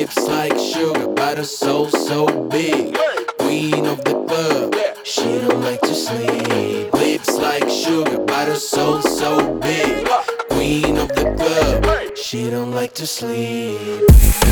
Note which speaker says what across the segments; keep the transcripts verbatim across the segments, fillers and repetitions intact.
Speaker 1: Lips like sugar, but her soul so big. Queen of the club, she don't like to sleep. Lips like sugar, but her soul so big. Queen of the club, she don't like to sleep.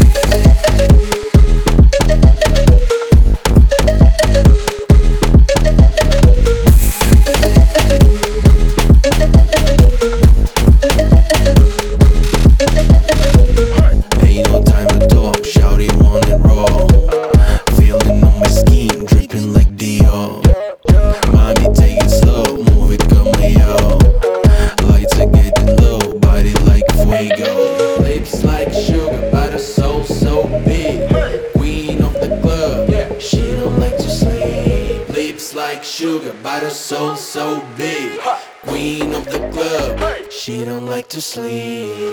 Speaker 1: Lips like sugar, but her soul so big. Queen of the club, she don't like to sleep. Lips like sugar, but her soul so big. Queen of the club, she don't like to sleep.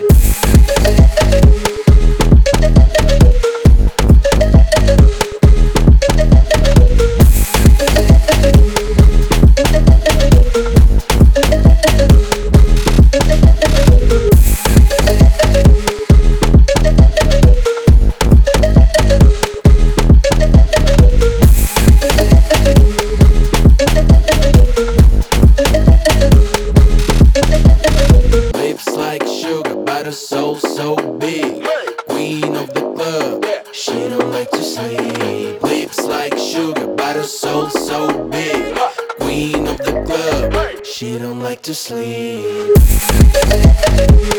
Speaker 1: But her soul so big. Queen of the club, she don't like to sleep. Lips like sugar, but her soul so big. Queen of the club, she don't like to sleep.